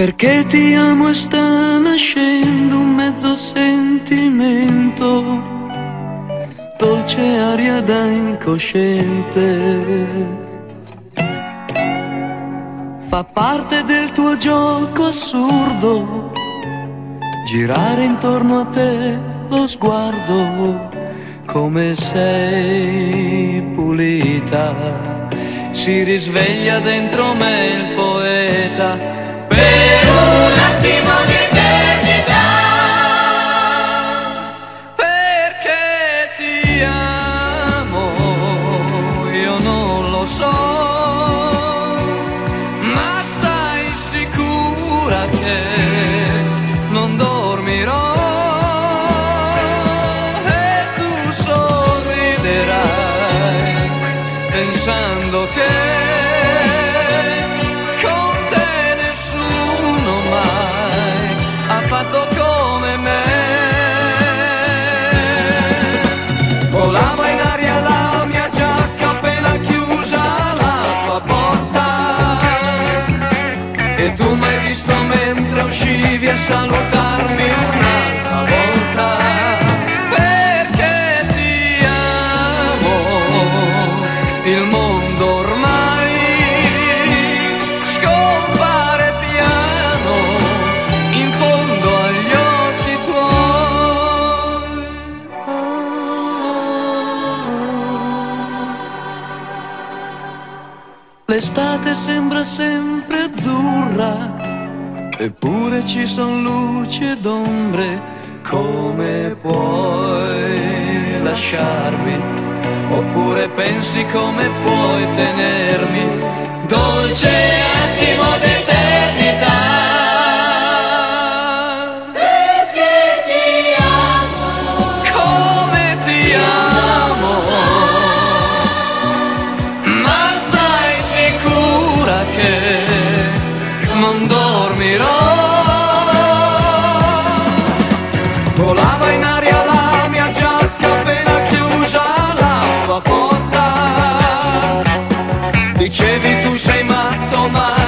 Perché ti amo e sta nascendo un mezzo sentimento, dolce aria da incosciente. Fa parte del tuo gioco assurdo, girare intorno a te lo sguardo, come sei pulita, si risveglia dentro me il poeta. Per un attimo di eternità, perché ti amo, io non lo so, ma stai sicura che non dormirò e tu sorriderai pensando che come me. Volava in aria la mia giacca appena chiusa la tua porta, e tu m'hai visto mentre uscivi a salutarmi un'altra volta. Perché ti amo, il mondo ormai scompare piano in fondo agli occhi tuoi. L'estate sembra sempre azzurra, eppure ci son luci ed ombre. Come puoi lasciarmi? Oppure pensi come puoi tenermi? Dolce attimo d'eternità. Non dormirò. Volava in aria la mia giacca appena chiusa la tua porta. Dicevi tu sei matto, ma